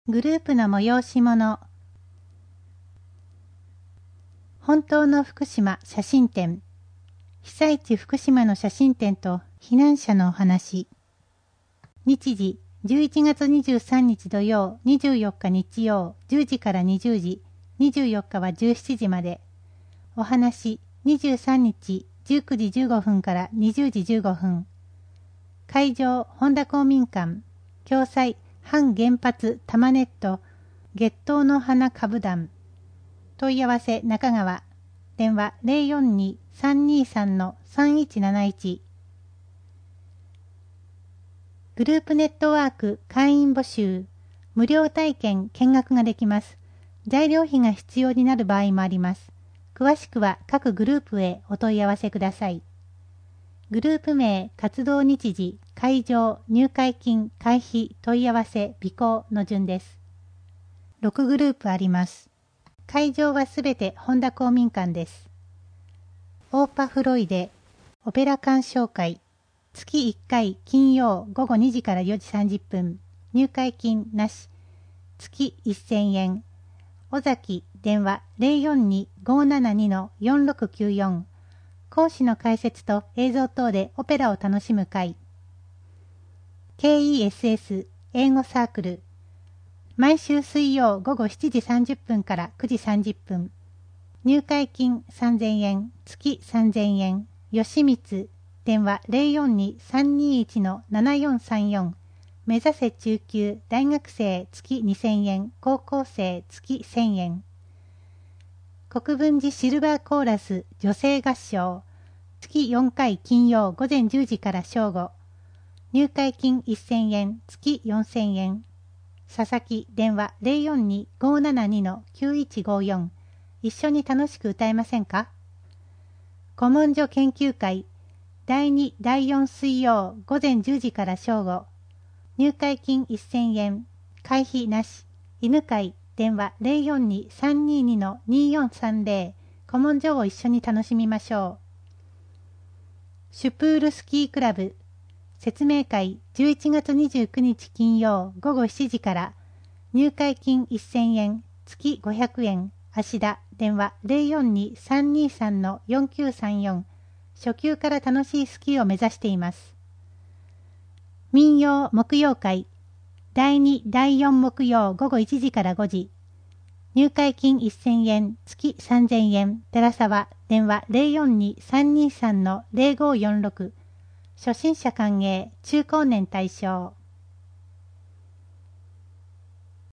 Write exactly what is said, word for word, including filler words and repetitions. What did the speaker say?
グループの催し物。本当の福島写真展。被災地福島の写真展と避難者のお話。日時、じゅういちがつにじゅうさんにち土曜、にじゅうよっか日曜、じゅうじからにじゅうじ、にじゅうよっかはじゅうしちじまで。お話、にじゅうさんにちじゅうくじじゅうごふんからにじゅうじじゅうごふん。会場、本田公民館。共催、反原発玉ネット、月桃の花株団。問い合わせ中川。電話 ゼロよんに さんにさん さんいちなないち。グループネットワーク会員募集。無料体験見学ができます。材料費が必要になる場合もあります。詳しくは各グループへお問い合わせください。グループ名、活動日時、会場、入会金、会費、問い合わせ、備考の順です。ろくグループあります。会場はすべて本田公民館です。オーパフロイデ、オペラ鑑賞会、月いっかい金曜ごごにじからよじさんじゅっぷん、入会金なし、月せんえん、尾崎電話 ゼロよんに ごーななに よんろくきゅうよん、講師の解説と映像等でオペラを楽しむ会。ケーイーエスエス 英語サークル。毎週水曜午後しちじさんじゅっぷんからくじさんじゅっぷん。入会金さんぜんえん、月さんぜんえん。吉光、電話 ゼロよんに さんにいち ななよんさんよん。目指せ中級、大学生月にせんえん、高校生月せんえん。国分寺シルバーコーラス女性合唱。月よんかい金曜午前じゅうじから正午。入会金せんえん、月よんせんえん。佐々木電話 ゼロよんに ごーななに きゅういちごよん。一緒に楽しく歌えませんか？古文書研究会だいにだいよん水曜午前じゅうじから正午。入会金せんえん。会費なし。犬会電話 ゼロよんに さんにいに によんさんぜろ。古文書を一緒に楽しみましょう。シュプールスキークラブ説明会じゅういちがつにじゅうくにち金曜午後しちじから。入会金せんえん、月ごひゃくえん。芦田電話 ゼロよんに さんにさん よんきゅうさんよん。初級から楽しいスキーを目指しています。民謡木曜会だいにだいよん木曜午後いちじからごじ。入会金せんえん、月さんぜんえん。寺沢電話 ゼロよんに さんにさん ゼロごよんろく。初心者歓迎、中高年対象。